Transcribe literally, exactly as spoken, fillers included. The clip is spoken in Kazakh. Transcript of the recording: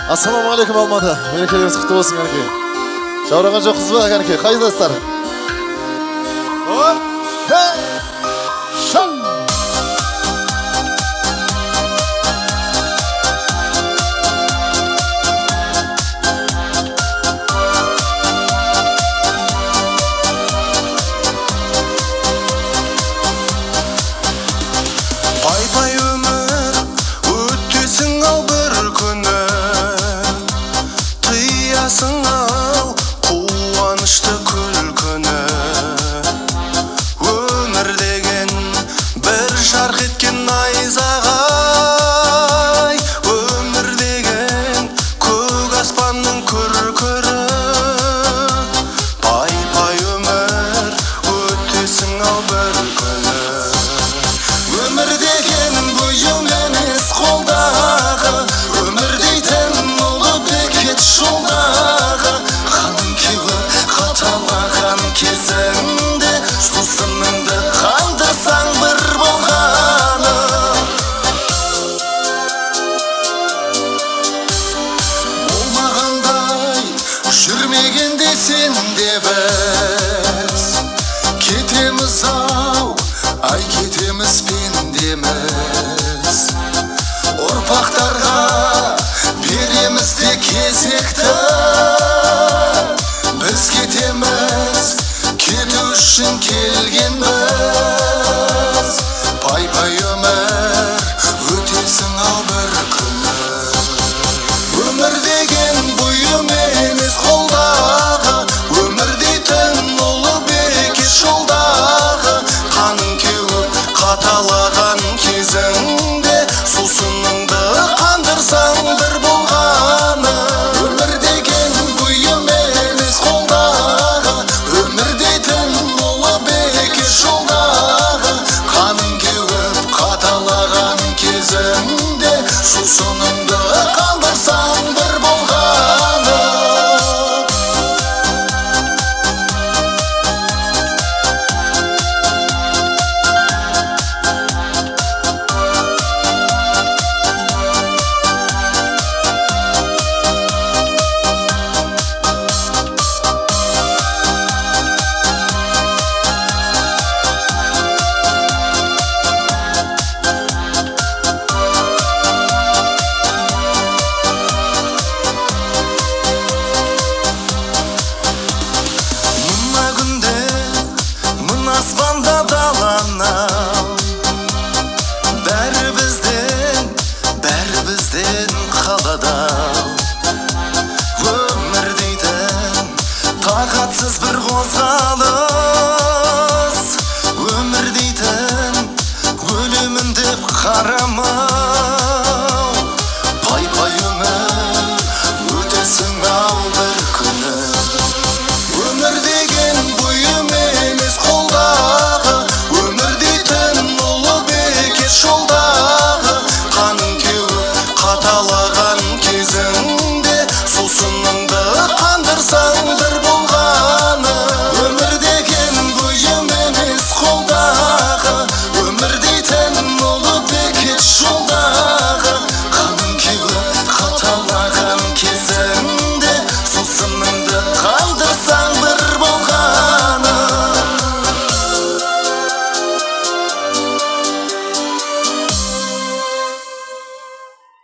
Ассалаумағалейкум Алматы. Мерекелеріңіз құтты болсын кәнекей. Жаураған жоқсыз ба кәнекей? Қайдасыздар? Пай-пай өмір өтесің ау бір күні, тыясың ау қуанышты күлкіні. Өмір деген бір жарқ еткен найзағай, өмір деген көк аспанның күркірі. Пай-пай өмір өтесің ау бір күні. Өмір деген бұйым емес қолдағы, өмір дейтін ұлы бекет жолдағы. Ханым кеуіп қаталаған кезіңде, сусыныңды қандырсаң бір болғаны. Болмағандай жүрмегенде сен де біз, кетеміз ау, ай кетеміз пендеміз. Ұрпақтарға береміз де кезекті, біз кетеміз, кету үшін келгенбіз. Пай-пай өмір өтесің ау бір күні. Өмір деген бұйым емес қолдағы, өмір дейтін ұлы бекет жолдағы. Қаның кеуіп қаталаған кезіңде, сусыныңды қандырсаң бір болғаны. Өмір деген бұйым емес қолдағы, өмір дейтін ұлы бекет жолдағы. Қаның кеуіп қаталаған кезіңде, сусыныңды